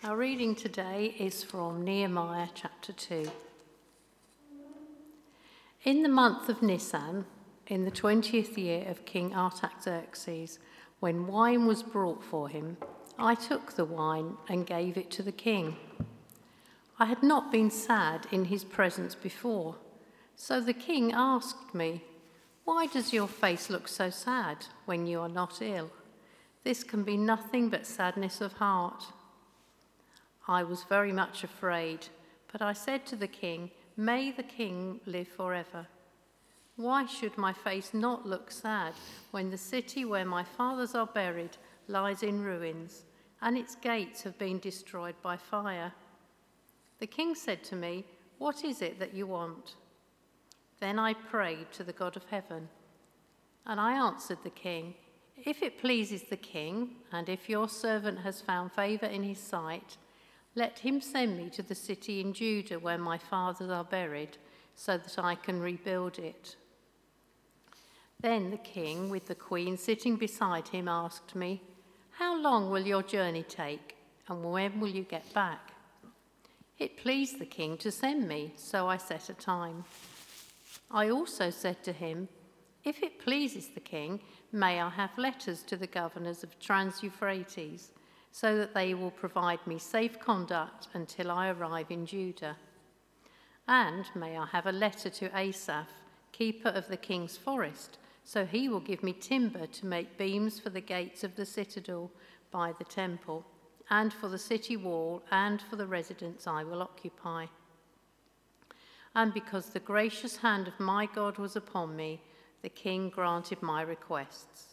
Our reading today is from Nehemiah chapter 2. In the month of Nisan, in the 20th year of King Artaxerxes, when wine was brought for him, I took the wine and gave it to the king. I had not been sad in his presence before, so the king asked me, "Why does your face look so sad when you are not ill? This can be nothing but sadness of heart." I was very much afraid, but I said to the king, "May the king live forever. Why should my face not look sad when the city where my fathers are buried lies in ruins, and its gates have been destroyed by fire?" The king said to me, "What is it that you want?" Then I prayed to the God of heaven, and I answered the king, "If it pleases the king, and if your servant has found favor in his sight, let him send me to the city in Judah where my fathers are buried, so that I can rebuild it." Then the king, with the queen sitting beside him, asked me, "How long will your journey take, and when will you get back?" It pleased the king to send me, so I set a time. I also said to him, "If it pleases the king, may I have letters to the governors of Trans-Euphrates, so that they will provide me safe conduct until I arrive in Judah? And may I have a letter to Asaph, keeper of the king's forest, so he will give me timber to make beams for the gates of the citadel by the temple, and for the city wall, and for the residence I will occupy." And because the gracious hand of my God was upon me, the king granted my requests.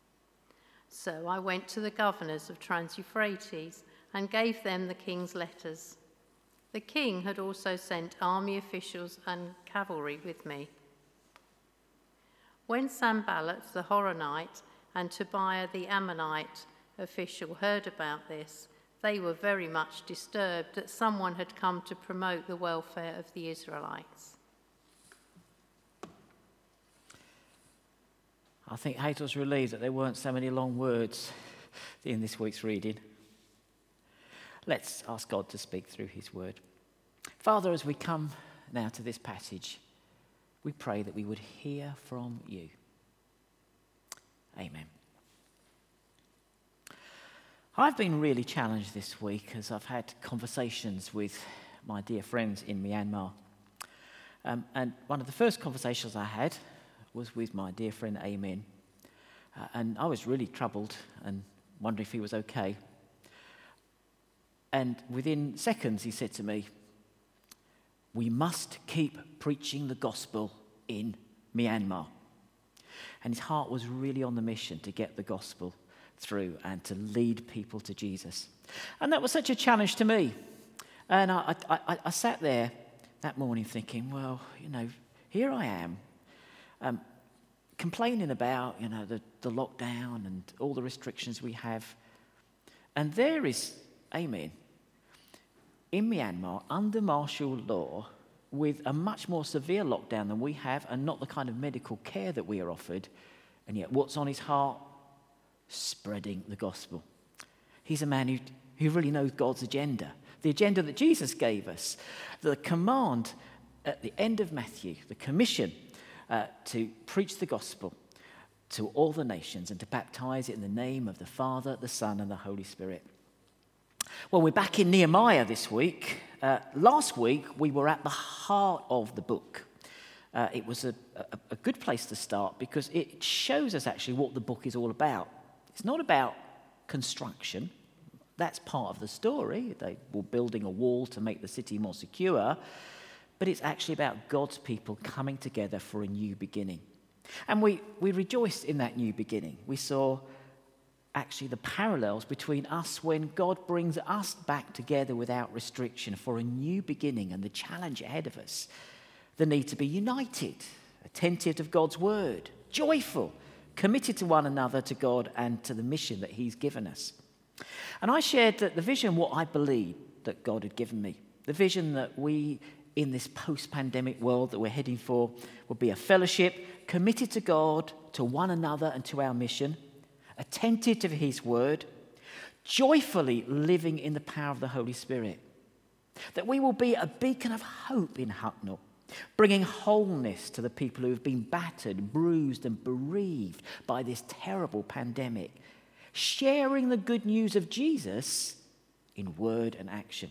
So I went to the governors of Trans-Euphrates and gave them the king's letters. The king had also sent army officials and cavalry with me. When Sanballat the Horonite and Tobiah the Ammonite official heard about this, they were very much disturbed that someone had come to promote the welfare of the Israelites. I think Hazel's relieved that there weren't so many long words in this week's reading. Let's ask God to speak through his word. Father, as we come now to this passage, we pray that we would hear from you. Amen. I've been really challenged this week as I've had conversations with my dear friends in Myanmar. And one of the first conversations I had was with my dear friend Amin. And I was really troubled and wondering if he was okay. And within seconds he said to me, "We must keep preaching the gospel in Myanmar." And his heart was really on the mission to get the gospel through and to lead people to Jesus. And that was such a challenge to me. And I sat there that morning thinking, well, here I am, complaining about, the lockdown and all the restrictions we have. And there is Amin in Myanmar under martial law with a much more severe lockdown than we have and not the kind of medical care that we are offered. And yet what's on his heart? Spreading the gospel. He's a man who really knows God's agenda, the agenda that Jesus gave us, the command at the end of Matthew, the commission to preach the gospel to all the nations and to baptize it in the name of the Father, the Son, and the Holy Spirit. Well, we're back in Nehemiah this week. Last week, we were at the heart of the book. It was a good place to start because it shows us actually what the book is all about. It's not about construction. That's part of the story. They were building a wall to make the city more secure. But it's actually about God's people coming together for a new beginning. And we rejoiced in that new beginning. We saw actually the parallels between us when God brings us back together without restriction for a new beginning and the challenge ahead of us. The need to be united, attentive to God's word, joyful, committed to one another, to God, and to the mission that he's given us. And I shared that the vision, what I believed that God had given me, the vision that we, in this post-pandemic world that we're heading for, would be a fellowship committed to God, to one another, and to our mission, attentive to his word, joyfully living in the power of the Holy Spirit. That we will be a beacon of hope in Hucknall, bringing wholeness to the people who have been battered, bruised and bereaved by this terrible pandemic, sharing the good news of Jesus in word and action.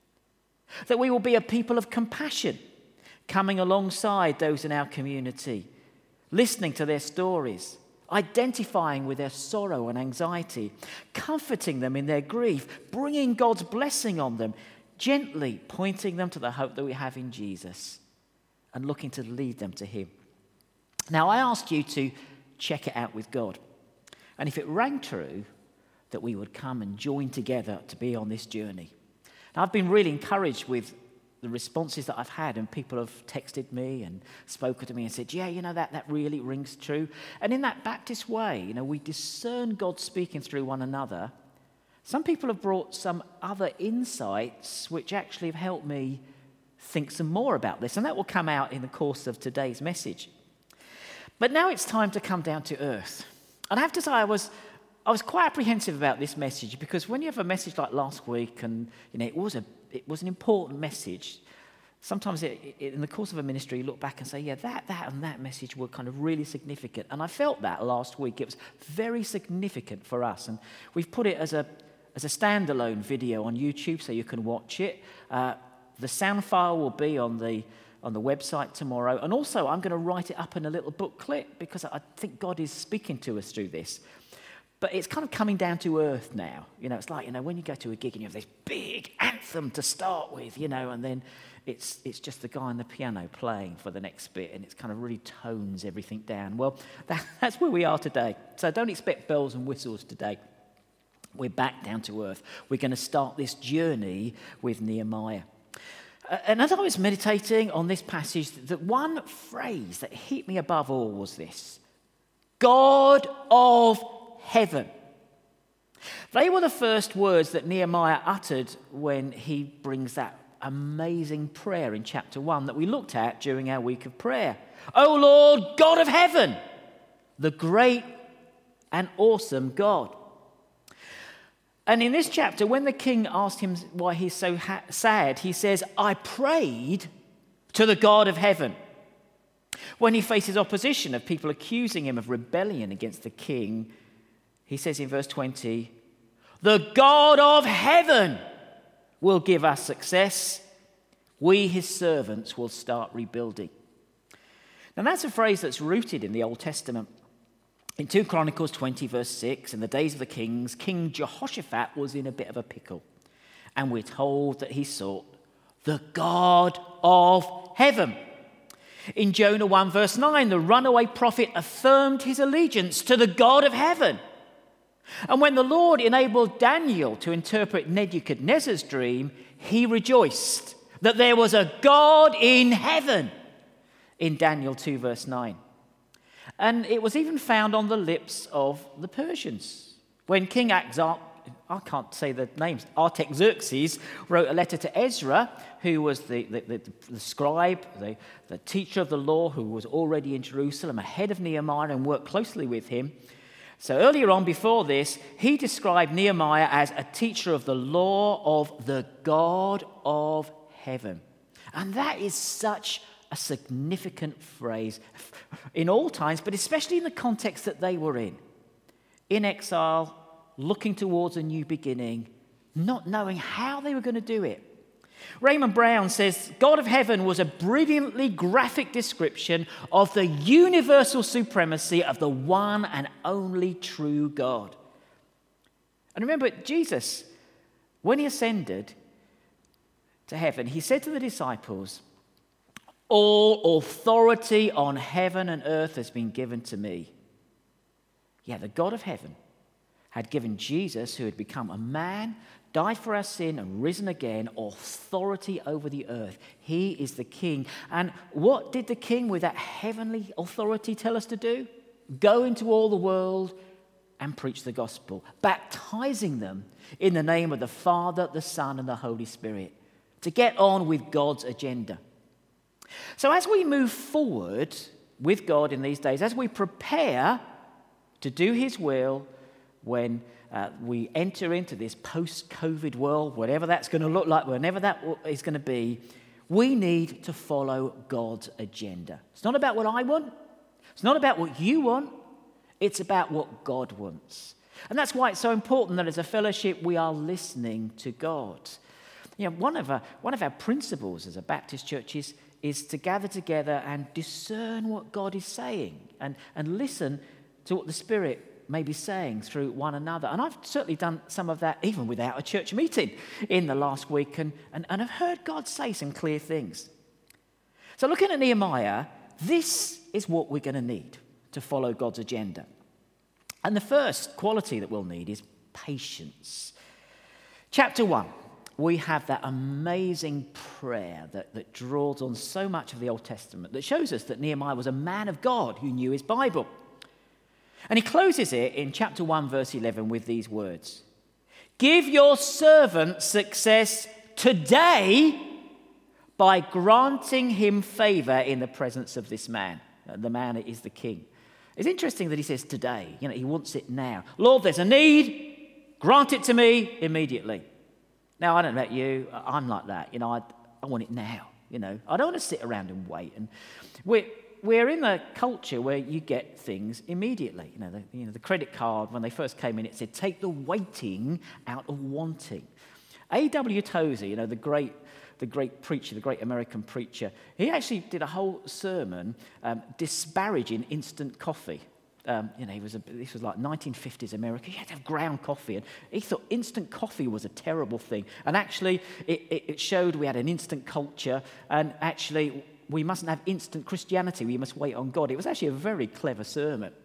That we will be a people of compassion, coming alongside those in our community, listening to their stories, identifying with their sorrow and anxiety, comforting them in their grief, bringing God's blessing on them, gently pointing them to the hope that we have in Jesus and looking to lead them to him. Now, I asked you to check it out with God. And if it rang true, that we would come and join together to be on this journey. Now, I've been really encouraged with the responses that I've had, and people have texted me and spoken to me and said, yeah, that really rings true. And in that Baptist way, we discern God speaking through one another. Some people have brought some other insights which actually have helped me think some more about this, and that will come out in the course of today's message. But now it's time to come down to earth. And I have to say, I was quite apprehensive about this message, because when you have a message like last week, and it was an important message, sometimes in the course of a ministry you look back and say, yeah, that and that message were kind of really significant. And I felt that last week. It was very significant for us, and we've put it as a standalone video on YouTube so you can watch it. The sound file will be on the website tomorrow, and also I'm going to write it up in a little booklet, because I think God is speaking to us through this. But it's kind of coming down to earth now. It's like, when you go to a gig and you have this big anthem to start with, and then it's just the guy on the piano playing for the next bit, and it's kind of really tones everything down. Well, that's where we are today. So don't expect bells and whistles today. We're back down to earth. We're going to start this journey with Nehemiah. And as I was meditating on this passage, the one phrase that hit me above all was this: God of heaven. They were the first words that Nehemiah uttered when he brings that amazing prayer in chapter 1 that we looked at during our week of prayer. O Lord, God of heaven, the great and awesome God. And in this chapter, when the king asked him why he's so sad, he says, I prayed to the God of heaven. When he faces opposition of people accusing him of rebellion against the king, he says in verse 20, the God of heaven will give us success. We, his servants, will start rebuilding. Now that's a phrase that's rooted in the Old Testament. In 2 Chronicles 20, verse 6, in the days of the kings, King Jehoshaphat was in a bit of a pickle. And we're told that he sought the God of heaven. In Jonah 1, verse 9, the runaway prophet affirmed his allegiance to the God of heaven. And when the Lord enabled Daniel to interpret Nebuchadnezzar's dream, he rejoiced that there was a God in heaven in Daniel 2, verse 9. And it was even found on the lips of the Persians. When King Artaxerxes wrote a letter to Ezra, who was the scribe, the teacher of the law, who was already in Jerusalem, ahead of Nehemiah and worked closely with him. So earlier on, before this, he described Nehemiah as a teacher of the law of the God of heaven. And that is such a significant phrase in all times, but especially in the context that they were in exile, looking towards a new beginning, not knowing how they were going to do it. Raymond Brown says, God of heaven was a brilliantly graphic description of the universal supremacy of the one and only true God. And remember, Jesus, when he ascended to heaven, he said to the disciples, all authority on heaven and earth has been given to me. Yeah, the God of heaven had given Jesus, who had become a man, died for our sin and risen again, authority over the earth. He is the king. And what did the king with that heavenly authority tell us to do? Go into all the world and preach the gospel, baptizing them in the name of the Father, the Son, and the Holy Spirit, to get on with God's agenda. So as we move forward with God in these days, as we prepare to do his will when we enter into this post-COVID world, whatever that's going to look like, whenever that is going to be, we need to follow God's agenda. It's not about what I want. It's not about what you want. It's about what God wants. And that's why it's so important that as a fellowship we are listening to God. You know, one of our principles as a Baptist church is to gather together and discern what God is saying and listen to what the Spirit may be saying through one another. And I've certainly done some of that even without a church meeting in the last week and I've heard God say some clear things. So looking at Nehemiah, this is what we're going to need to follow God's agenda. And the first quality that we'll need is patience. Chapter 1, we have that amazing prayer that draws on so much of the Old Testament that shows us that Nehemiah was a man of God who knew his Bible. And he closes it in chapter 1, verse 11 with these words. Give your servant success today by granting him favor in the presence of this man. The man is the king. It's interesting that he says today. You know, he wants it now. Lord, there's a need. Grant it to me immediately. Now, I don't know about you. I'm like that. You know, I want it now. You know, I don't want to sit around and wait. And we're in a culture where you get things immediately. You know, the credit card, when they first came in, it said, take the waiting out of wanting. A.W. Tozer, you know, the great preacher, the great American preacher, he actually did a whole sermon disparaging instant coffee. You know, this was like 1950s America. You had to have ground coffee, and he thought instant coffee was a terrible thing. And actually, it showed we had an instant culture, and actually, we mustn't have instant Christianity. We must wait on God. It was actually a very clever sermon.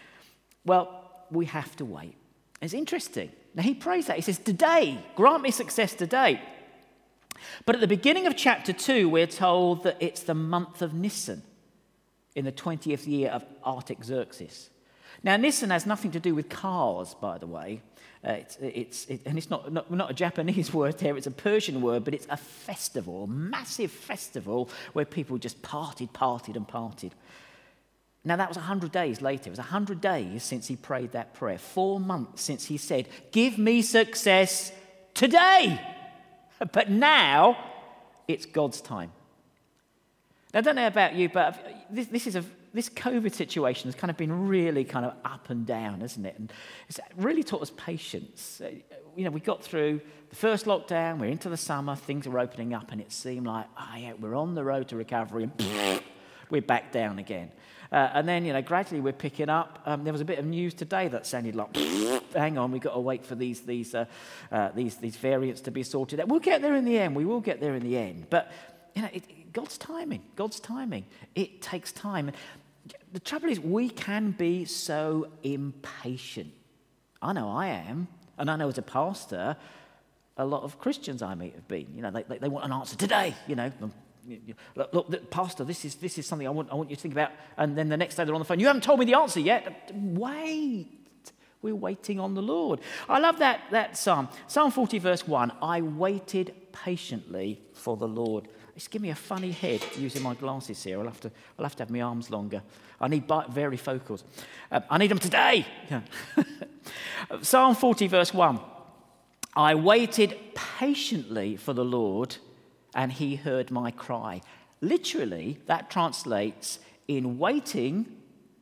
Well, we have to wait. It's interesting. Now, he prays that. He says, today, grant me success today. But at the beginning of chapter 2, we're told that it's the month of Nisan in the 20th year of Artaxerxes. Now, Nisan has nothing to do with cars, by the way. And it's not a Japanese word there, it's a Persian word, but it's a festival, a massive festival where people just partied. Now, that was 100 days later. It was 100 days since he prayed that prayer. 4 months since he said, give me success today. But now, it's God's time. Now, I don't know about you, but this COVID situation has kind of been really kind of up and down, hasn't it? And it's really taught us patience. You know, we got through the first lockdown, we're into the summer, things are opening up, and it seemed like, we're on the road to recovery, and we're back down again. And then, you know, gradually we're picking up. There was a bit of news today that sounded like, hang on, we've got to wait for these variants to be sorted out. We'll get there in the end. We will get there in the end. But, you know, God's timing. It takes time. The trouble is we can be so impatient. I know I am. And I know as a pastor, a lot of Christians I meet have been. You know, they want an answer today, you know. Look, Pastor, this is something I want you to think about. And then the next day they're on the phone. You haven't told me the answer yet. Wait. We're waiting on the Lord. I love that psalm. Psalm 40, verse 1. I waited patiently for the Lord. It's giving me a funny head using my glasses here. I'll have to have my arms longer. I need varifocals. I need them today. Psalm 40, verse 1. I waited patiently for the Lord, and he heard my cry. Literally, that translates, in waiting,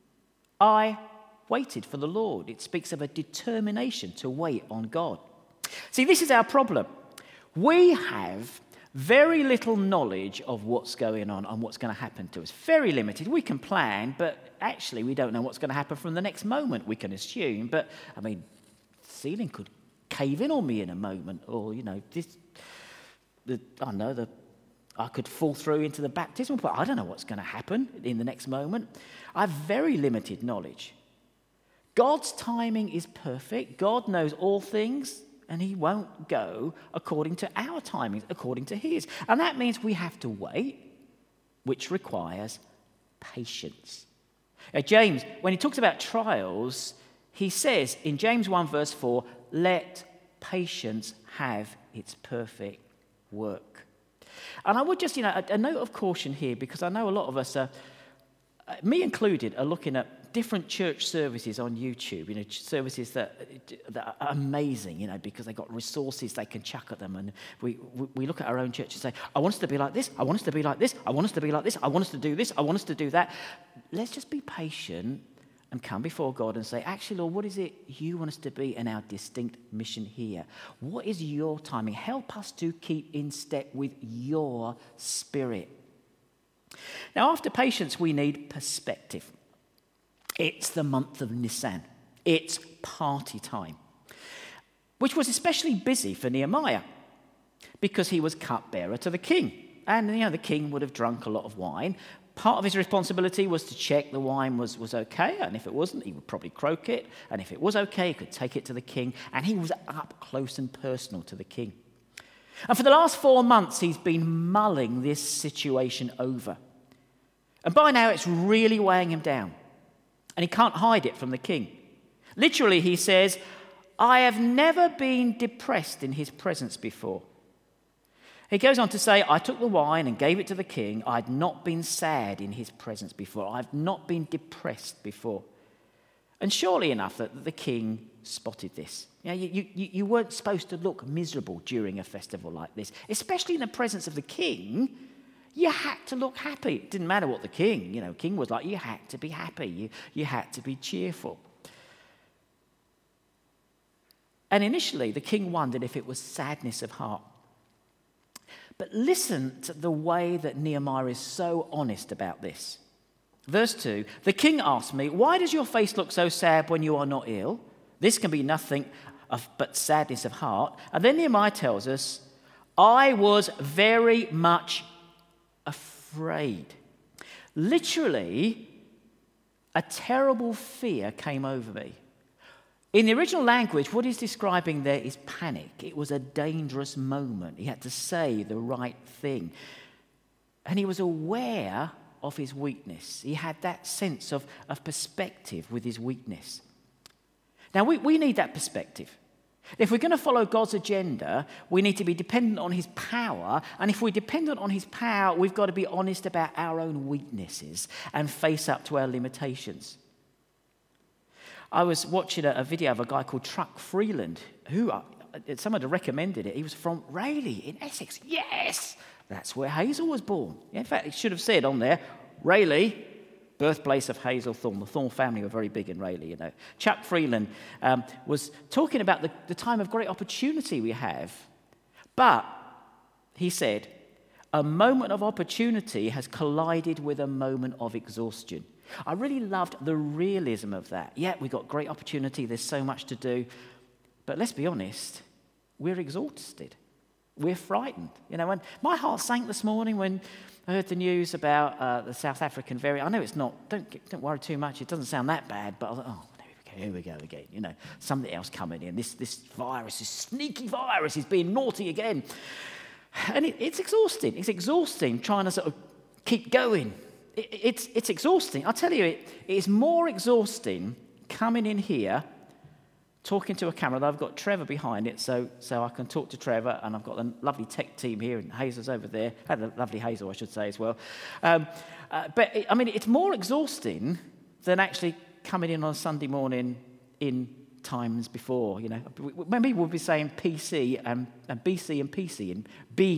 I waited for the Lord. It speaks of a determination to wait on God. See, this is our problem. We have very little knowledge of what's going on and what's going to happen to us. Very limited. We can plan, but actually we don't know what's going to happen from the next moment. We can assume, but, I mean, the ceiling could cave in on me in a moment, or, you know, I could fall through into the baptismal pool. I don't know what's going to happen in the next moment. I have very limited knowledge. God's timing is perfect. God knows all things, and he won't go according to our timings, according to his. And that means we have to wait, which requires patience. James, when he talks about trials, he says in James 1 verse 4, let patience have its perfect work. And I would just, a note of caution here, because I know a lot of us, me included, are looking at different church services on YouTube, services that are amazing, because they've got resources they can chuck at them. And we look at our own church and say, I want us to be like this, I want us to be like this, I want us to be like this, I want us to do this, I want us to do that. Let's just be patient and come before God and say, actually, Lord, what is it you want us to be in our distinct mission here? What is your timing? Help us to keep in step with your Spirit. Now, after patience, we need perspective. It's the month of Nisan. It's party time, which was especially busy for Nehemiah because he was cupbearer to the king. And, the king would have drunk a lot of wine. Part of his responsibility was to check the wine was okay, and if it wasn't, he would probably croak it. And if it was okay, he could take it to the king, and he was up close and personal to the king. And for the last 4 months, he's been mulling this situation over. And by now, it's really weighing him down. And he can't hide it from the king. Literally, he says, I have never been depressed in his presence before. He goes on to say, I took the wine and gave it to the king. I'd not been sad in his presence before. I've not been depressed before. And surely enough that the king spotted this. You weren't supposed to look miserable during a festival like this, especially in the presence of the king. You had to look happy. It didn't matter what the king was like. You had to be happy. You had to be cheerful. And initially, the king wondered if it was sadness of heart. But listen to the way that Nehemiah is so honest about this. Verse 2, the king asked me, why does your face look so sad when you are not ill? This can be nothing but sadness of heart. And then Nehemiah tells us, I was very much afraid. Literally, a terrible fear came over me. In the original language, what he's describing there is panic. It was a dangerous moment. He had to say the right thing. And he was aware of his weakness. He had that sense of perspective with his weakness. Now, we need that perspective. If we're going to follow God's agenda, we need to be dependent on his power. And if we're dependent on his power, we've got to be honest about our own weaknesses and face up to our limitations. I was watching a video of a guy called Truck Freeland, who someone had recommended it. He was from Rayleigh in Essex. Yes! That's where Hazel was born. In fact, it should have said on there, Rayleigh, birthplace of Hazel Thorne. The Thorne family were very big in Rayleigh, Chuck Freeland was talking about the time of great opportunity we have. But, he said, a moment of opportunity has collided with a moment of exhaustion. I really loved the realism of that. Yeah, we've got great opportunity. There's so much to do. But let's be honest, we're exhausted. We're frightened. And my heart sank this morning when I heard the news about the South African variant. I know it's not, don't worry too much. It doesn't sound that bad. But I was like, oh, here we go again. Something else coming in. This virus, this sneaky virus is being naughty again. And it's exhausting. It's exhausting trying to sort of keep going. It's exhausting. I'll tell you, it is more exhausting coming in here, talking to a camera. I've got Trevor behind it, so I can talk to Trevor, and I've got a lovely tech team here, and Hazel's over there. Had a lovely Hazel, I should say, as well. It's more exhausting than actually coming in on a Sunday morning in times before. Maybe we'll be saying PC and BC and PC and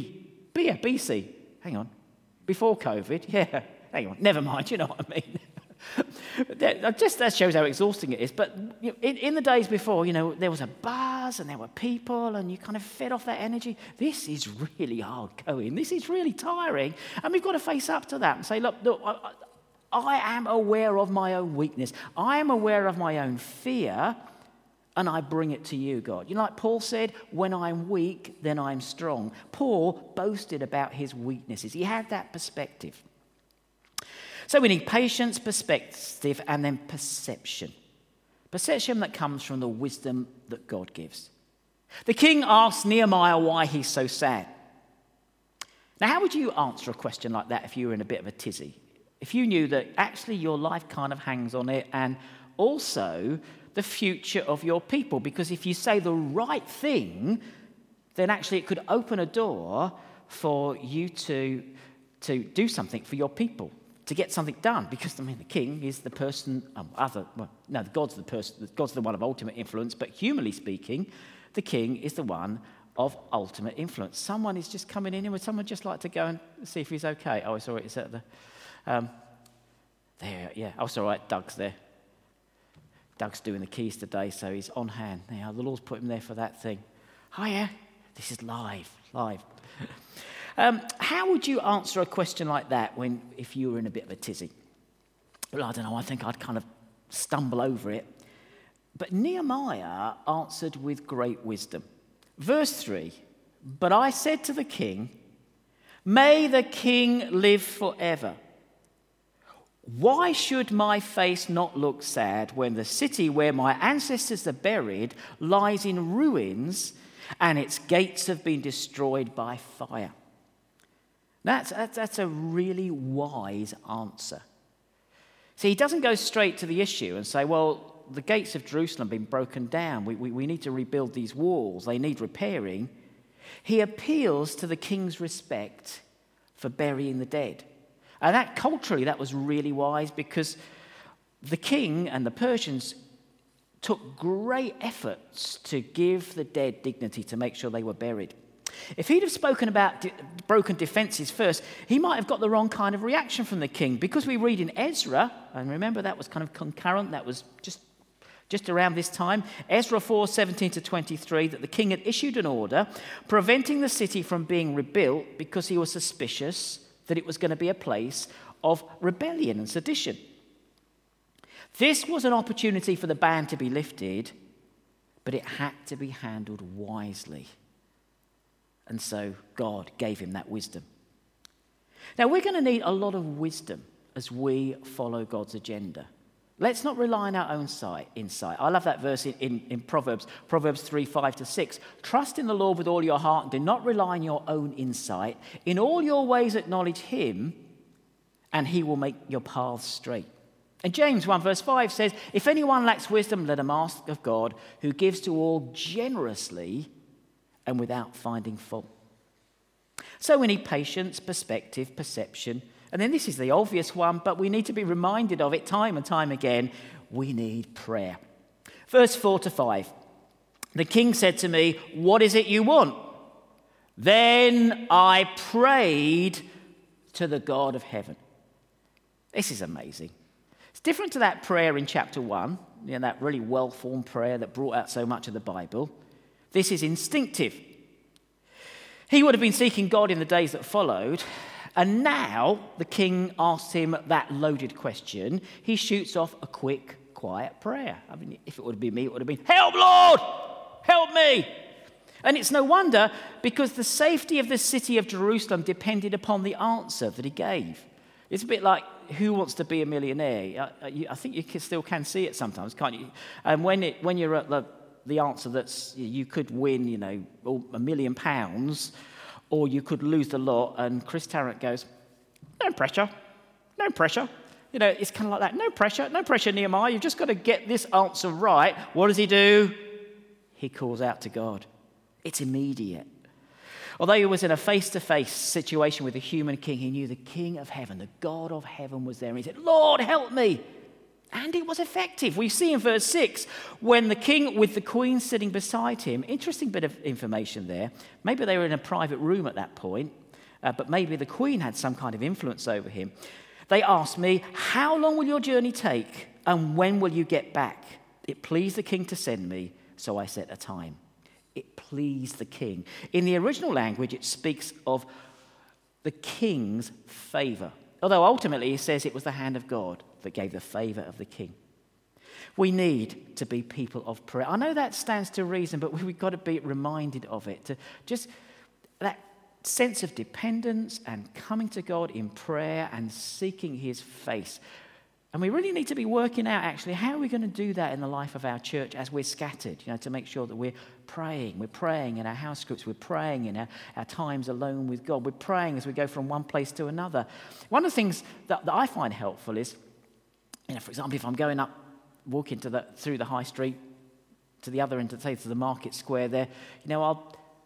BC. Hang on, before COVID, yeah. Hang on, never mind, you know what I mean. That shows how exhausting it is. But in the days before, there was a buzz and there were people and you kind of fed off that energy. This is really hard going. This is really tiring. And we've got to face up to that and say, look, I am aware of my own weakness. I am aware of my own fear, and I bring it to you, God. Like Paul said, when I'm weak, then I'm strong. Paul boasted about his weaknesses. He had that perspective. So we need patience, perspective, and then perception. Perception that comes from the wisdom that God gives. The king asks Nehemiah why he's so sad. Now, how would you answer a question like that if you were in a bit of a tizzy? If you knew that actually your life kind of hangs on it, and also the future of your people? Because if you say the right thing, then actually it could open a door for you to do something for your people, to get something done, because the king is the person, God's the one of ultimate influence, but humanly speaking, the king is the one of ultimate influence. Someone is just coming in, and would someone just like to go and see if he's okay? Oh, it's all right, it's at the, there, yeah, oh, it's all right, Doug's there. Doug's doing the keys today, so he's on hand. Now, the Lord's put him there for that thing. Oh, yeah, this is live. How would you answer a question like that if you were in a bit of a tizzy? Well, I don't know, I think I'd kind of stumble over it. But Nehemiah answered with great wisdom. Verse 3, "But I said to the king, may the king live forever. Why should my face not look sad when the city where my ancestors are buried lies in ruins and its gates have been destroyed by fire?" That's a really wise answer. See, he doesn't go straight to the issue and say, well, the gates of Jerusalem have been broken down. We need to rebuild these walls. They need repairing. He appeals to the king's respect for burying the dead. And culturally, that was really wise, because the king and the Persians took great efforts to give the dead dignity, to make sure they were buried. If he'd have spoken about broken defenses first, he might have got the wrong kind of reaction from the king, because we read in Ezra, and remember that was kind of concurrent, that was just around this time, Ezra 4:17-23, that the king had issued an order preventing the city from being rebuilt because he was suspicious that it was going to be a place of rebellion and sedition. This was an opportunity for the ban to be lifted, but it had to be handled wisely. And so God gave him that wisdom. Now, we're going to need a lot of wisdom as we follow God's agenda. Let's not rely on our own insight. I love that verse in Proverbs 3:5-6. "Trust in the Lord with all your heart and do not rely on your own insight. In all your ways acknowledge him, and he will make your paths straight." And James 1:5 says, "If anyone lacks wisdom, let him ask of God, who gives to all generously and without finding fault." So we need patience, perspective, perception. And then this is the obvious one, but we need to be reminded of it time and time again. We need prayer. Verse 4-5. "The king said to me, 'What is it you want?' Then I prayed to the God of heaven." This is amazing. It's different to that prayer in chapter 1, that really well-formed prayer that brought out so much of the Bible. This is instinctive. He would have been seeking God in the days that followed, and now the king asks him that loaded question. He shoots off a quick, quiet prayer. I mean, if it would have been me, it would have been, "Help, Lord! Help me!" And it's no wonder, because the safety of the city of Jerusalem depended upon the answer that he gave. It's a bit like Who Wants to Be a Millionaire? I think you still can see it sometimes, can't you? And when you're at the answer that's you could win, £1 million, or you could lose the lot, and Chris Tarrant goes, no pressure. It's kind of like that. No pressure, Nehemiah. You've just got to get this answer right. What does he do? He calls out to God. It's immediate. Although he was in a face-to-face situation with a human king, he knew the King of heaven, the God of heaven, was there. And he said, "Lord, help me." And it was effective. We see in verse 6, when the king with the queen sitting beside him, interesting bit of information there. Maybe they were in a private room at that point, but maybe the queen had some kind of influence over him. They asked me, "How long will your journey take, and when will you get back?" It pleased the king to send me, so I set a time. It pleased the king. In the original language, it speaks of the king's favor. Although ultimately he says it was the hand of God that gave the favor of the king. We need to be people of prayer. I know that stands to reason, but we've got to be reminded of it. To just that sense of dependence and coming to God in prayer and seeking his face. And we really need to be working out, actually, how are we going to do that in the life of our church as we're scattered, to make sure that we're praying. We're praying in our house groups. We're praying in our times alone with God. We're praying as we go from one place to another. One of the things that I find helpful is, for example, if I'm going up, walking through the high street to the other end, to the market square there,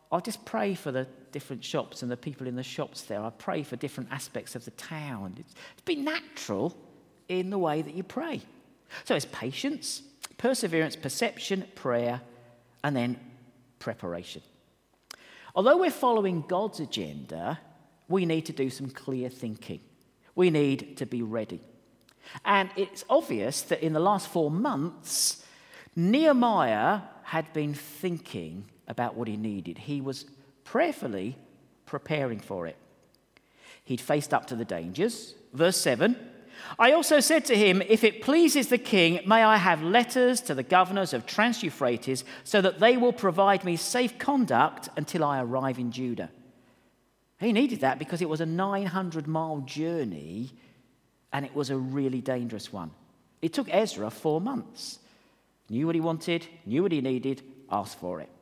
I'll just pray for the different shops and the people in the shops there. I pray for different aspects of the town. It's be natural in the way that you pray. So it's patience, perseverance, perception, prayer, and then preparation. Although we're following God's agenda, we need to do some clear thinking. We need to be ready. And it's obvious that in the last 4 months, Nehemiah had been thinking about what he needed. He was prayerfully preparing for it. He'd faced up to the dangers. Verse 7, I also said to him, if it pleases the king, may I have letters to the governors of Trans-Euphrates so that they will provide me safe conduct until I arrive in Judah. He needed that because it was a 900-mile journey and it was a really dangerous one. It took Ezra 4 months. Knew what he wanted, knew what he needed, asked for it.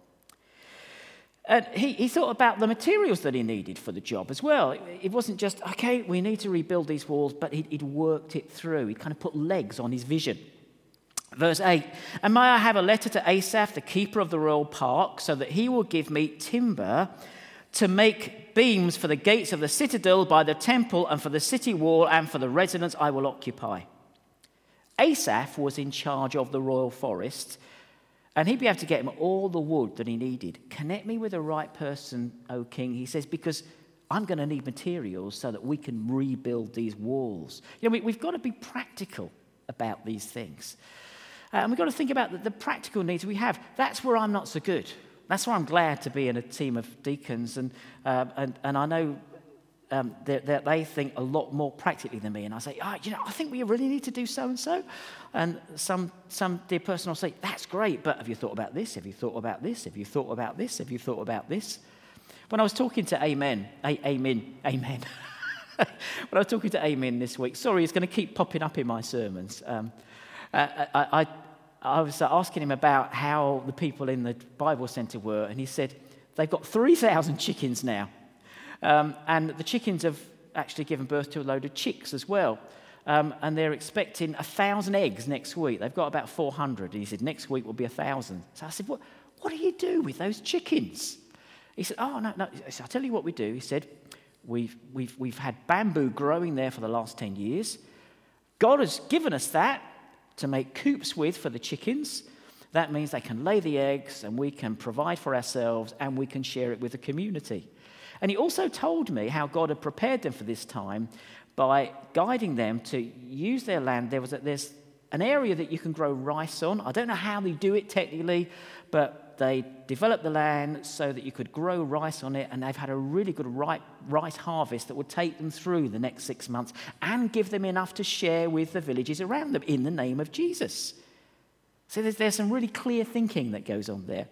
And he thought about the materials that he needed for the job as well. It wasn't just, okay, we need to rebuild these walls, but he'd worked it through. He kind of put legs on his vision. Verse 8, and may I have a letter to Asaph, the keeper of the royal park, so that he will give me timber to make beams for the gates of the citadel by the temple and for the city wall and for the residence I will occupy. Asaph was in charge of the royal forest, and he'd be able to get him all the wood that he needed. Connect me with the right person, O king, he says, because I'm going to need materials so that we can rebuild these walls. You know, we've got to be practical about these things. And we've got to think about the practical needs we have. That's where I'm not so good. That's why I'm glad to be in a team of deacons. And I know that they think a lot more practically than me. And I say, I think we really need to do so-and-so. And some dear person will say, that's great, but have you thought about this? Have you thought about this? Have you thought about this? Have you thought about this? When I was talking to Amen. When I was talking to Amen this week, sorry, it's going to keep popping up in my sermons. I was asking him about how the people in the Bible Centre were, and he said, they've got 3,000 chickens now. And the chickens have actually given birth to a load of chicks as well. And they're expecting 1,000 eggs next week. They've got about 400. And he said, next week will be 1,000. So I said, what do you do with those chickens? He said, oh, no. So I'll tell you what we do. He said, we've had bamboo growing there for the last 10 years. God has given us that to make coops with for the chickens. That means they can lay the eggs and we can provide for ourselves and we can share it with the community. And he also told me how God had prepared them for this time by guiding them to use their land. There's an area that you can grow rice on. I don't know how they do it technically, but they developed the land so that you could grow rice on it, and they've had a really good rice harvest that would take them through the next 6 months and give them enough to share with the villages around them in the name of Jesus. So there's some really clear thinking that goes on there.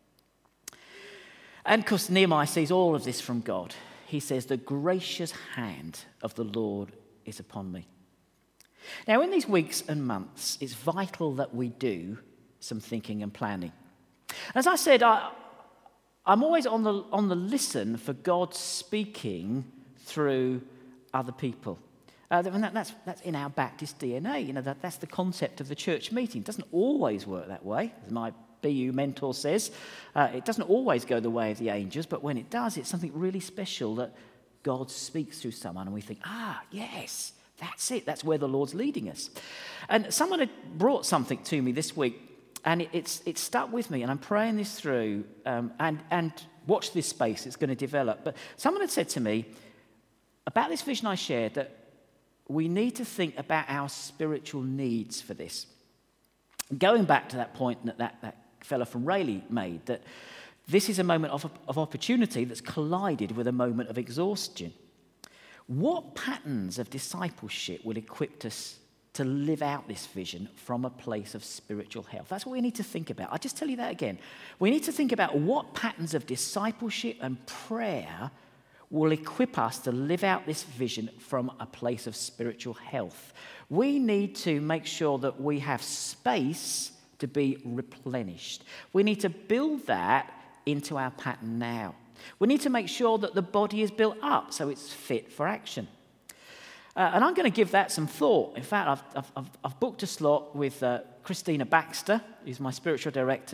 And of course, Nehemiah sees all of this from God. He says, the gracious hand of the Lord is upon me. Now, in these weeks and months, it's vital that we do some thinking and planning. As I said, I'm always on the listen for God speaking through other people. And that's in our Baptist DNA. You know, that's the concept of the church meeting. It doesn't always work that way, as my BU mentor says. It doesn't always go the way of the angels, but when it does, it's something really special that God speaks through someone, and we think, yes, that's it. That's where the Lord's leading us. And someone had brought something to me this week, and it's stuck with me, and I'm praying this through, and watch this space. It's going to develop. But someone had said to me about this vision I shared that we need to think about our spiritual needs for this. Going back to that point that fella from Rayleigh made, that this is a moment of opportunity that's collided with a moment of exhaustion. What patterns of discipleship will equip us to live out this vision from a place of spiritual health? That's what we need to think about. I'll just tell you that again. We need to think about what patterns of discipleship and prayer will equip us to live out this vision from a place of spiritual health. We need to make sure that we have space to be replenished. We need to build that into our pattern now. We need to make sure that the body is built up so it's fit for action. And I'm going to give that some thought. In fact, I've booked a slot with Christina Baxter, who's my spiritual director,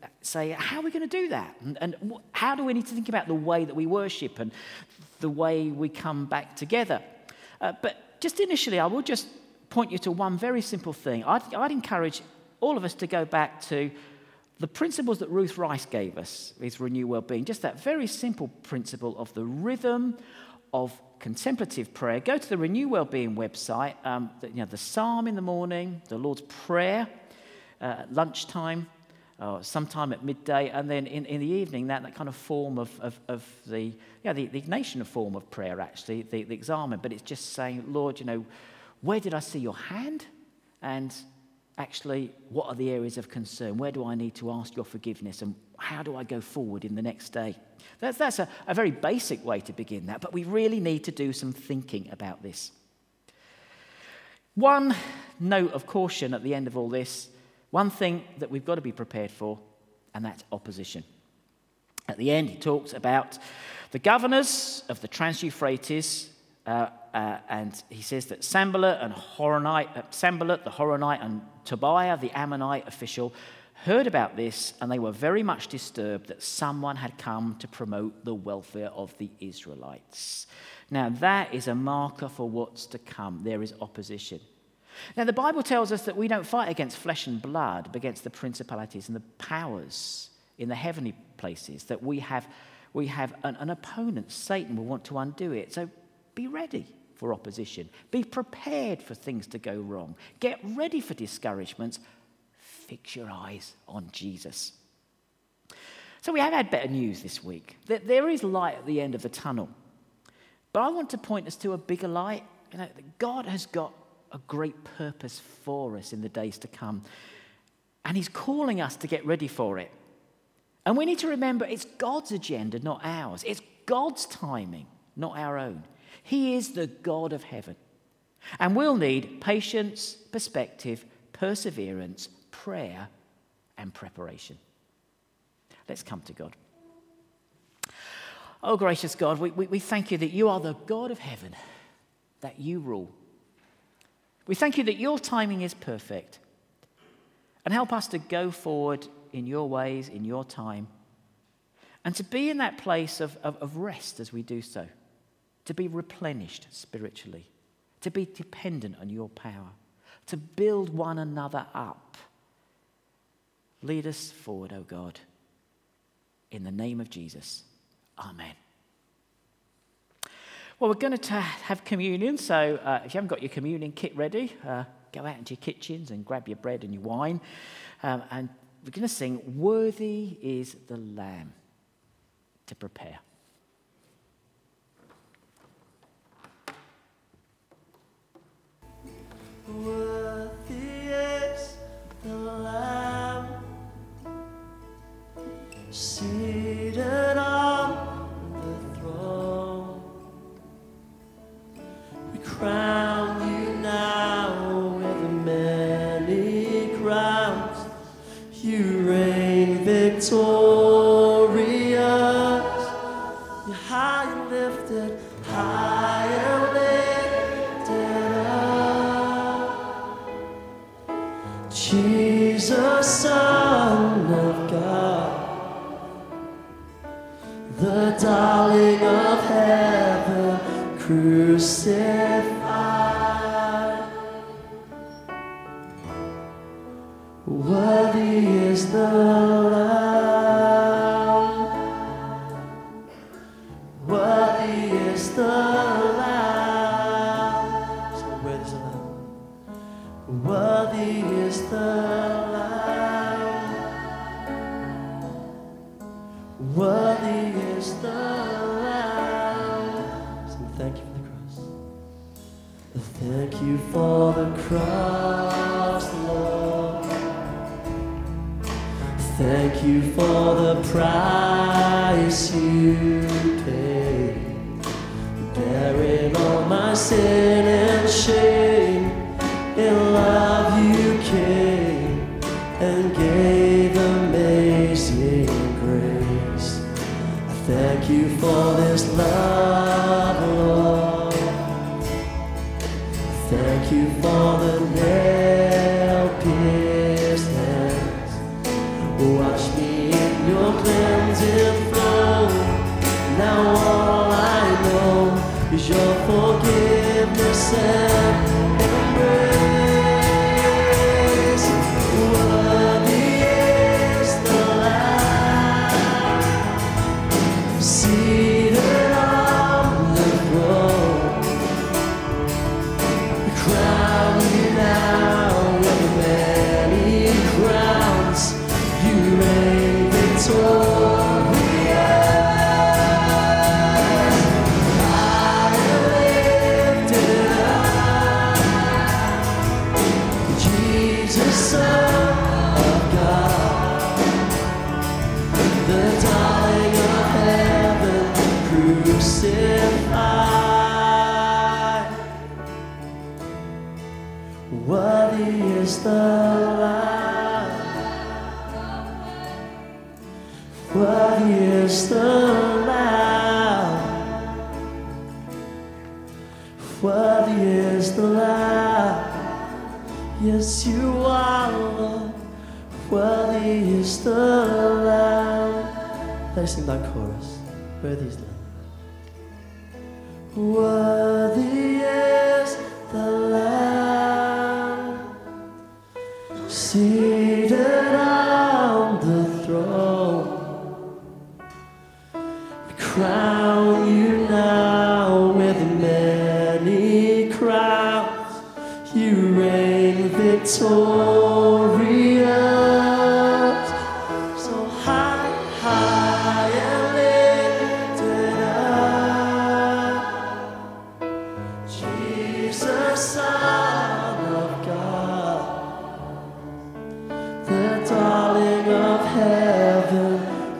say, how are we going to do that? And how do we need to think about the way that we worship and the way we come back together? But just initially, I will just point you to one very simple thing. I'd encourage all of us to go back to the principles that Ruth Rice gave us with Renew Wellbeing, just that very simple principle of the rhythm of contemplative prayer. Go to the Renew Wellbeing website, the Psalm in the morning, the Lord's Prayer at lunchtime, or sometime at midday, and then in the evening, that kind of form of the Ignatian form of prayer, actually, the examen. But it's just saying, Lord, where did I see your hand? And actually, what are the areas of concern? Where do I need to ask your forgiveness? And how do I go forward in the next day? That's a very basic way to begin that, but we really need to do some thinking about this. One note of caution at the end of all this, one thing that we've got to be prepared for, and that's opposition. At the end, he talks about the governors of the Trans-Euphrates, and he says that Sanballat, the Horonite, and Tobiah, the Ammonite official, heard about this, and they were very much disturbed that someone had come to promote the welfare of the Israelites. Now, that is a marker for what's to come. There is opposition. Now, the Bible tells us that we don't fight against flesh and blood, but against the principalities and the powers in the heavenly places, that we have an opponent. Satan will want to undo it. So be ready for opposition. Be prepared for things to go wrong. Get ready for discouragements. Fix your eyes on Jesus. So we have had better news this week. There is light at the end of the tunnel. But I want to point us to a bigger light. God has got a great purpose for us in the days to come. And he's calling us to get ready for it. And we need to remember it's God's agenda, not ours. It's God's timing, not our own. He is the God of heaven. And we'll need patience, perspective, perseverance, prayer, and preparation. Let's come to God. Oh, gracious God, we thank you that you are the God of heaven, that you rule. We thank you that your timing is perfect. And help us to go forward in your ways, in your time, and to be in that place of rest as we do so, to be replenished spiritually, to be dependent on your power, to build one another up. Lead us forward, O God, in the name of Jesus. Amen. Well, we're going to have communion, so if you haven't got your communion kit ready, go out into your kitchens and grab your bread and your wine, and we're going to sing, "Worthy is the Lamb," to prepare. Worthy is the Lamb, seated on the throne. We crown you now with many crowns. You reign victorious. You're high and lifted, high and lifted up. Jesus, Son of God, the darling of heaven, crucified. Worthy is the Lamb. Worthy is the Lamb. So worthy is the Lamb. Worthy is the Lamb. Worthy is the Lamb. So thank you for the cross. Thank you for the cross, Lord. Thank you for the price you paid, bearing all my sin and shame. In love you came and gave amazing grace. Thank you for this love, Lord. Thank you for the nail-pierced hands. Wash me is your forgiveness and embrace. Worthy is the Lamb seated on the throne. Crown you now with many crowns. You reign victorious. High and lifted up, Jesus, Son of God, the darling of heaven, crucified. Worthy is the Lamb. Worthy is the Lamb. Worthy is the Lamb. Yes, you are, Lord. Worthy is the Lamb. Let's sing that chorus. Worthy is the Lamb. Worthy is the Lamb seated on the throne. We crown you now with many crowns. You reign victorious. So high, high and lifted up, Jesus, Son of God, the darling of heaven,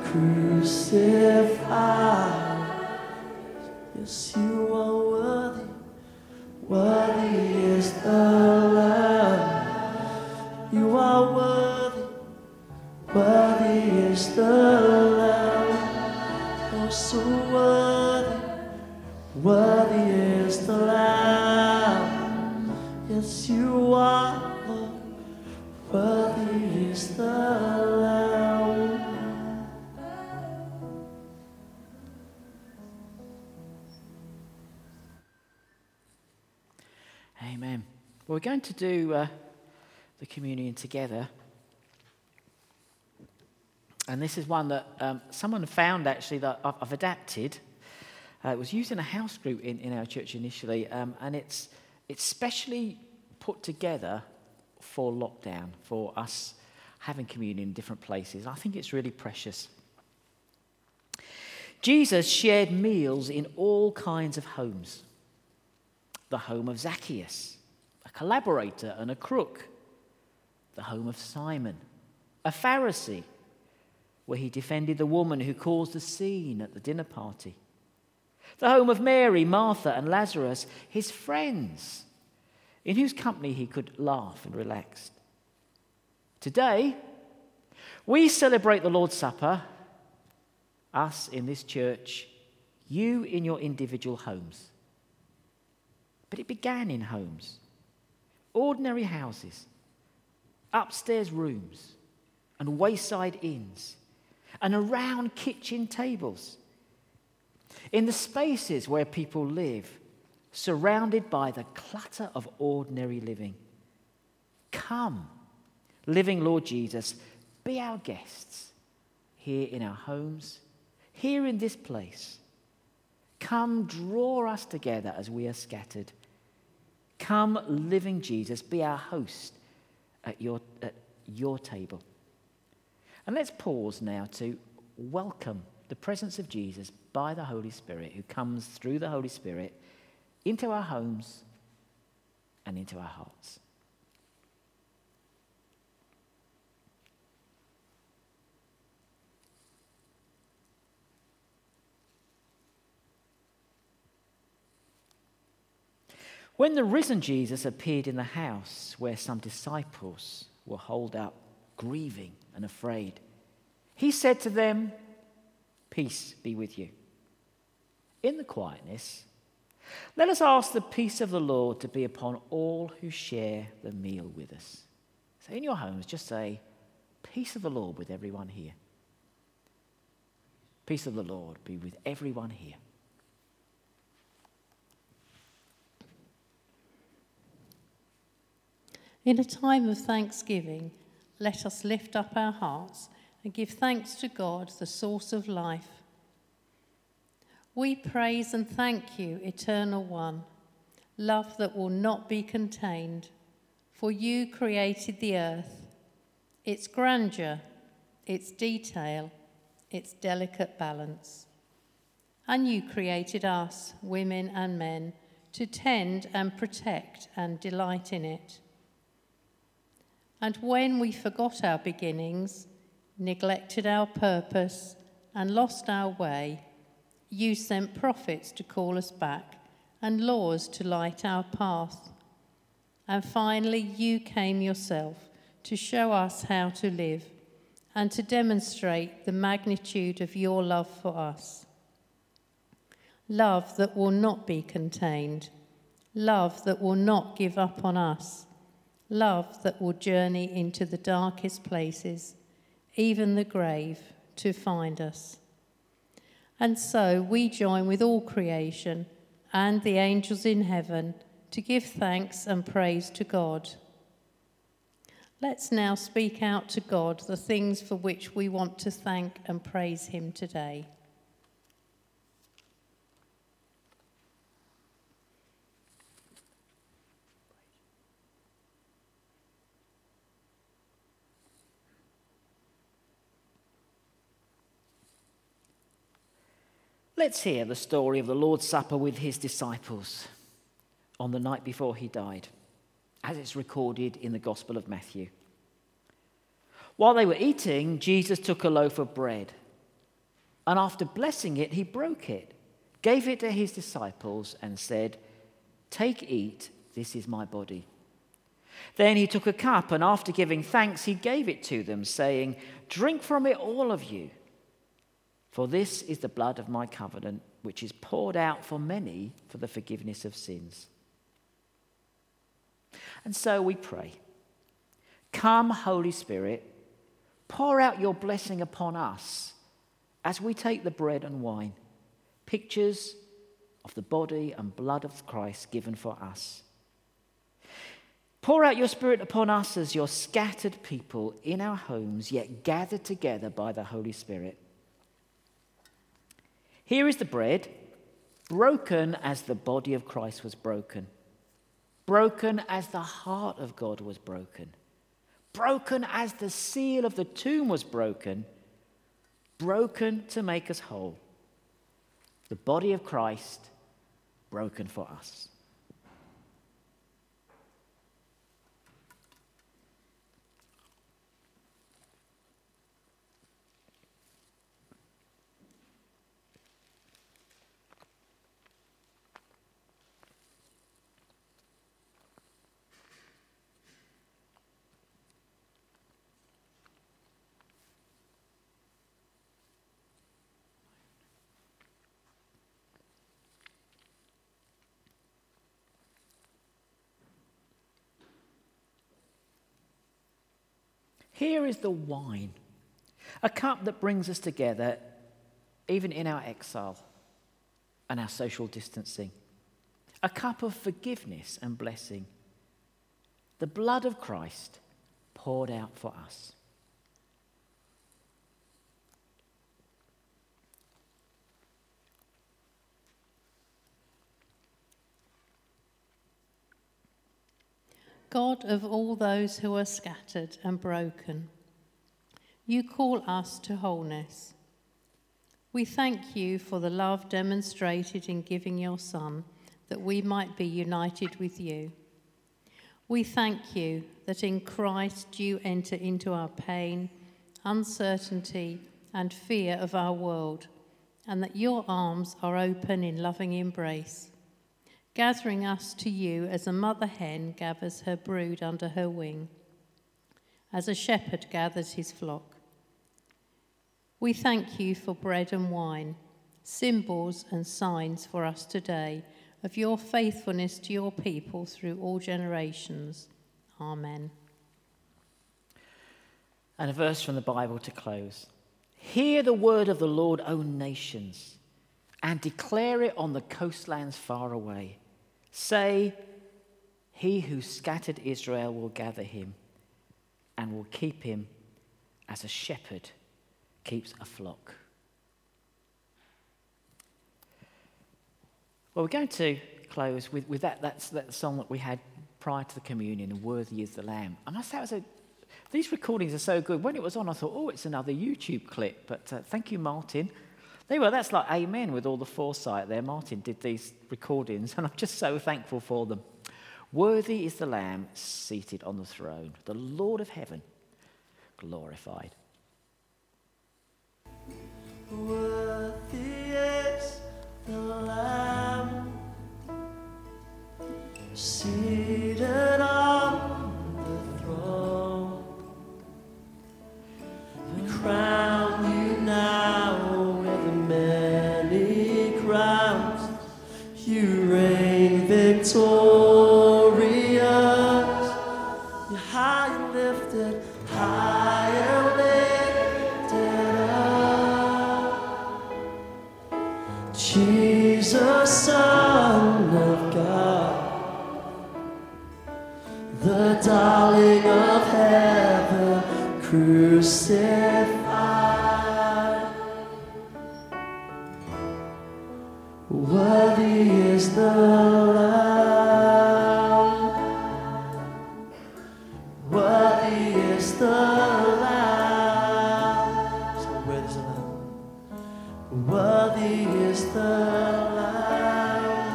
crucified. Yes, you are worthy. Worthy is the Lamb. You are worthy. Worthy is the Lamb. Oh, so worthy. Worthy is the Lamb. Yes, you are, Lord. Worthy is the Lamb. Amen. Well, we're going to do the communion together. And this is one that someone found actually that I've adapted. It was used in a house group in our church initially, and it's specially put together for lockdown, for us having communion in different places. I think it's really precious. Jesus shared meals in all kinds of homes. The home of Zacchaeus, a collaborator and a crook. The home of Simon, a Pharisee, where he defended the woman who caused the scene at the dinner party. The home of Mary, Martha, and Lazarus, his friends, in whose company he could laugh and relax. Today, we celebrate the Lord's Supper, us in this church, you in your individual homes. But it began in homes, ordinary houses, upstairs rooms, and wayside inns, and around kitchen tables, in the spaces where people live, surrounded by the clutter of ordinary living. Come, living Lord Jesus, be our guests here in our homes, here in this place. Come, draw us together as we are scattered. Come, living Jesus, be our host at your table. And let's pause now to welcome the presence of Jesus by the Holy Spirit, who comes through the Holy Spirit into our homes and into our hearts. When the risen Jesus appeared in the house where some disciples were holed up, grieving and afraid, he said to them, "Peace be with you." In the quietness, let us ask the peace of the Lord to be upon all who share the meal with us. So in your homes, just say, "Peace of the Lord with everyone here." Peace of the Lord be with everyone here. In a time of thanksgiving, let us lift up our hearts and give thanks to God, the source of life. We praise and thank you, Eternal One, love that will not be contained, for you created the earth, its grandeur, its detail, its delicate balance. And you created us, women and men, to tend and protect and delight in it. And when we forgot our beginnings, neglected our purpose, and lost our way, you sent prophets to call us back and laws to light our path. And finally, you came yourself to show us how to live and to demonstrate the magnitude of your love for us. Love that will not be contained, love that will not give up on us, love that will journey into the darkest places, even the grave, to find us. And so we join with all creation and the angels in heaven to give thanks and praise to God. Let's now speak out to God the things for which we want to thank and praise him today. Let's hear the story of the Lord's Supper with his disciples on the night before he died, as it's recorded in the Gospel of Matthew. While they were eating, Jesus took a loaf of bread, and after blessing it, he broke it, gave it to his disciples, and said, "Take, eat, this is my body." Then he took a cup, and after giving thanks, he gave it to them, saying, "Drink from it, all of you. For this is the blood of my covenant, which is poured out for many for the forgiveness of sins." And so we pray, come, Holy Spirit, pour out your blessing upon us as we take the bread and wine, pictures of the body and blood of Christ given for us. Pour out your Spirit upon us as your scattered people in our homes, yet gathered together by the Holy Spirit. Here is the bread, broken as the body of Christ was broken, broken as the heart of God was broken, broken as the seal of the tomb was broken, broken to make us whole. The body of Christ broken for us. Here is the wine, a cup that brings us together even in our exile and our social distancing, a cup of forgiveness and blessing, the blood of Christ poured out for us. God of all those who are scattered and broken, you call us to wholeness. We thank you for the love demonstrated in giving your Son, that we might be united with you. We thank you that in Christ you enter into our pain, uncertainty, and fear of our world, and that your arms are open in loving embrace, gathering us to you as a mother hen gathers her brood under her wing, as a shepherd gathers his flock. We thank you for bread and wine, symbols and signs for us today of your faithfulness to your people through all generations. Amen. And a verse from the Bible to close. Hear the word of the Lord, O nations, and declare it on the coastlands far away. Say, He who scattered Israel will gather him and will keep him as a shepherd keeps a flock. Well, we're going to close with that song that we had prior to the communion, Worthy is the Lamb. I must say, these recordings are so good. When it was on, I thought, it's another YouTube clip. But thank you, Martin. There you are. That's like amen with all the foresight there. Martin did these recordings, and I'm just so thankful for them. Worthy is the Lamb seated on the throne, the Lord of heaven, glorified. Worthy is the Lamb seated on the throne. We crown you now with many crowns. You reign victorious. You're high and lifted, high and lifted up. Jesus, Son of God, the darling of heaven, crucified. Worthy is the Lamb. Worthy is the Lamb. So worthy is the Lamb. Worthy is the Lamb.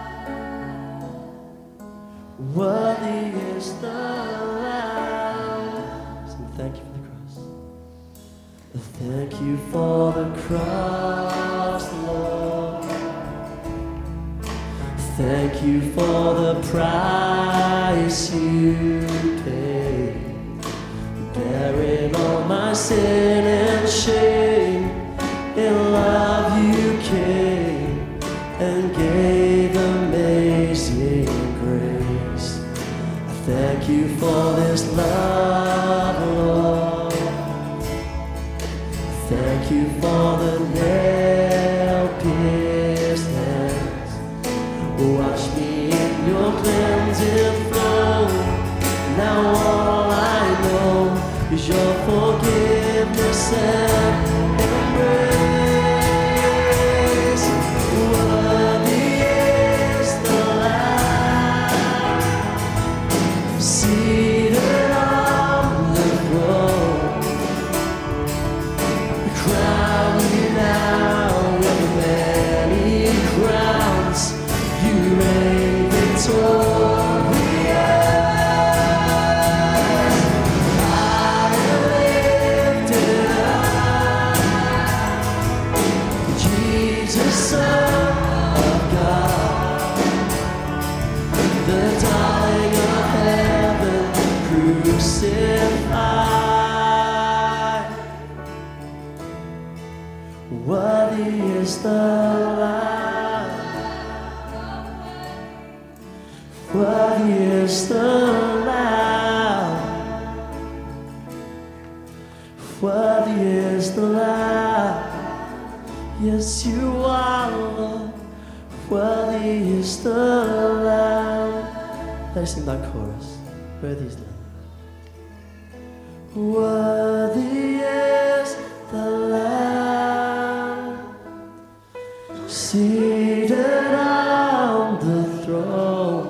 Worthy is the Lamb. So thank you for the cross. Thank you for the cross, Lord. Thank you for the price you paid, bearing all my sin and shame. In love you came and gave amazing grace. I thank you for this love, Lord. Thank you for the nail-pierced hands. Wash me in your cleansing flow. Now all I know is your forgiveness and embrace. Worthy is the Lamb seated on the throne. We crown you now with many crowns. You reign victorious. High and lifted up. Jesus, Son of God, the darling of heaven, crucified. Worthy is the Lamb. Worthy is the Lamb. Worthy is the Lamb. Yes, you are, Lord. Worthy is the Lamb. Let's sing that chorus. Worthy is the Lamb. Worthy is the Lamb seated on the throne.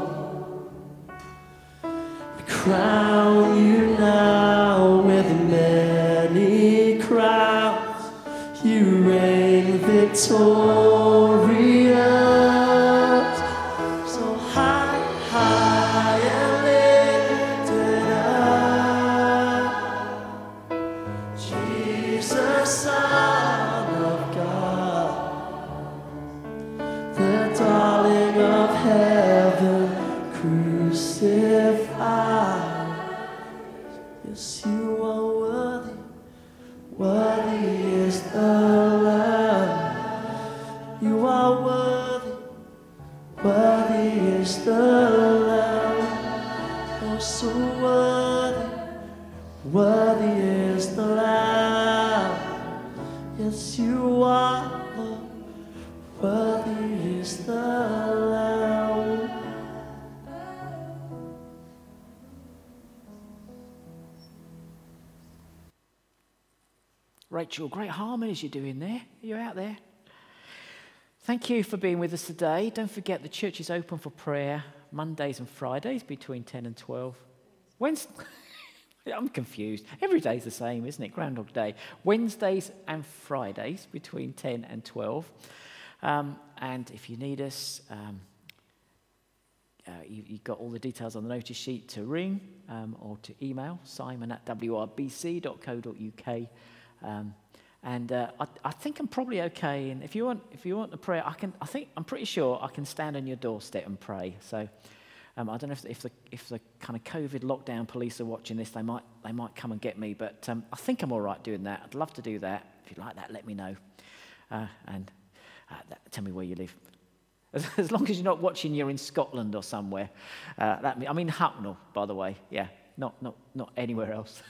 We crown you now with many crowns. You reign victorious. So high, high and lifted up. Jesus, Son of God, the darling of heaven, crucified. Yes, you are worthy. Worthy is the Lamb. You are worthy. Worthy is the Lamb. Oh, so worthy. Worthy is the Lamb. Yes, you are, Lord. Worthy is the Lamb. Rachel, great harmonies you're doing there. You're out there. Thank you for being with us today. Don't forget the church is open for prayer Mondays and Fridays between 10 and 12. Wednesday, I'm confused. Every day's the same, isn't it? Groundhog Day. Wednesdays and Fridays between 10 and 12. And if you need us, you've got all the details on the notice sheet to ring or to email, simon@wrbc.co.uk. I think I'm probably okay. And if you want a prayer, I'm pretty sure I can stand on your doorstep and pray. So I don't know if the kind of COVID lockdown police are watching this, they might come and get me. But I think I'm all right doing that. I'd love to do that. If you'd like that, let me know. Tell me where you live. As long as you're not watching, you're in Scotland or somewhere. I'm in Hucknall, by the way. Yeah, not anywhere else.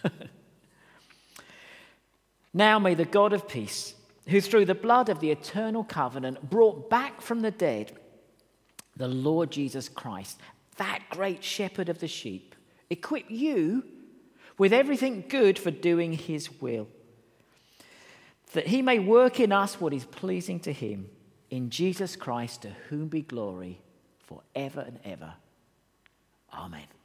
Now may the God of peace, who through the blood of the eternal covenant brought back from the dead the Lord Jesus Christ, that great shepherd of the sheep, equip you with everything good for doing his will, that he may work in us what is pleasing to him, in Jesus Christ, to whom be glory forever and ever. Amen.